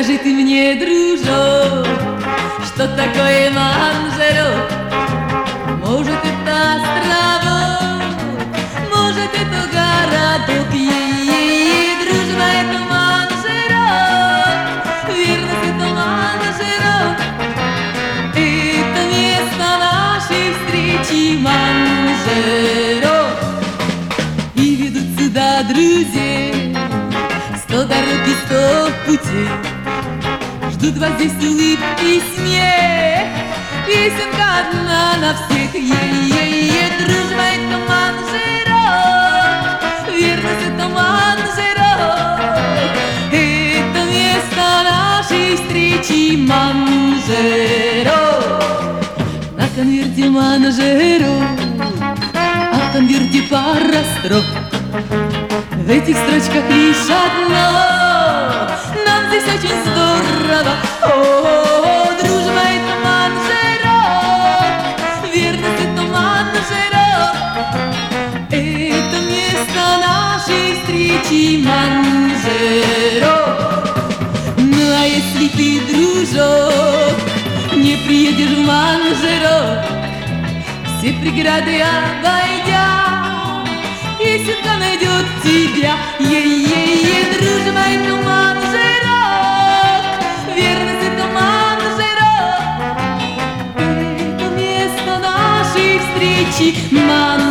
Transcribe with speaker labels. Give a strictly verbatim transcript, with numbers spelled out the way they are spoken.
Speaker 1: Скажи ты мне, дружок, что такое Манжерот? Может, это островок, может, это городок. Е-е-е, дружба, это Манжерот, верность, это Манжерот. Это место нашей встречи, Манжерот. И ведут сюда друзей сто дорог и сто путей. Ждут вас здесь улыбки и смех, песенка одна на всех. Е-е-е, дружба, это Манжерот, верность, это Манжерот. Это место нашей встречи, Манжерот. На конверте Манжерот, а в конверте пара строк. В этих строчках лишь одно: нам здесь очень здорово. О, дружба, это Манжерот, верность, это Манжерот. Это место нашей встречи, Манжерот. Ну а если ты, дружок, не приедешь в Манжерот, все преграды обойдя, песенка найдет тебя. Е-е-е, дружба, это Манжерот, верность, это Манжерот. Это место нашей встречи, Манжерот.